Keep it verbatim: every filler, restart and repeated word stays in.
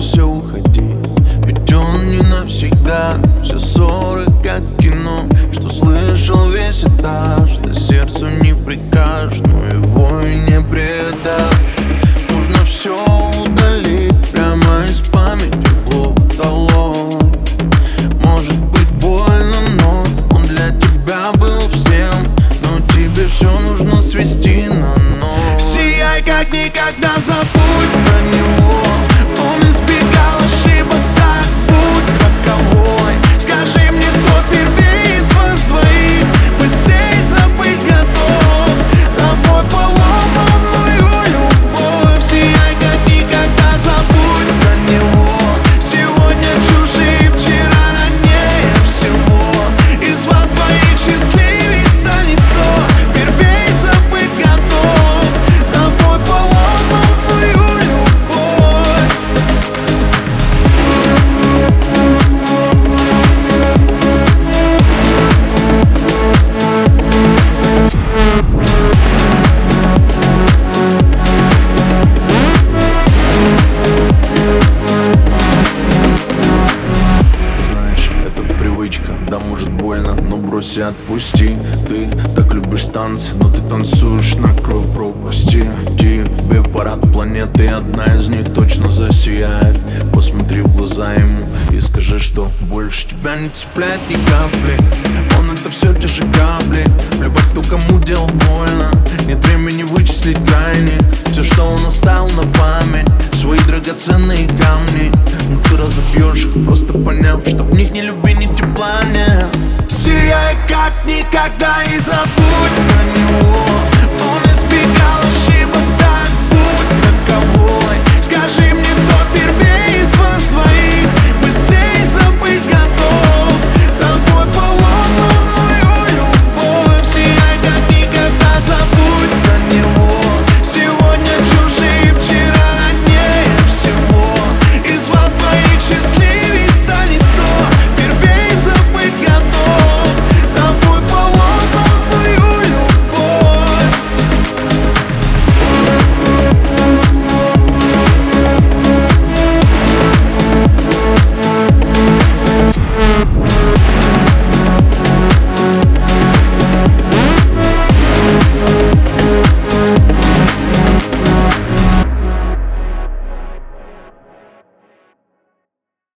бойся уходить, ведь он не навсегда. Все ссоры как в кино, что слышал весь этаж. Да сердцу не прикажешь, но его и не предашь. Нужно все удалить прямо из памяти в блок долой. Может быть больно, но он для тебя был всем. Но тебе все нужно свести на ноль. Сияй как никогда, забудь про него. Он избегал ошибок, так будь роковой. Скажи мне, кто первее из вас двоих быстрее забыть готов? Тобой поломан мою любовь. Сияй как никогда, забудь про него. Сегодня чужие, вчера ранее всего. Из вас двоих счастливей станет кто первее забыть готов. Тобой поломан мою любовь. Знаешь, это привычка, да может больно, но брось и отпусти. Ты так любишь танцы, но ты танцуешь на кровь, пропусти. Тебе парад планеты, одна из них точно засияет. Посмотри в глаза ему и скажи, что больше тебя не цепляет ни капли. Он это все те же капли. Плевать, кто кому делал больно. Нет времени вычислить крайних. Все, что он оставил на память, свои драгоценные камни. Но ты разобьешь их, просто поняв, что в них ни любви, ни тепла нет. Сияй как никогда и забудь про него.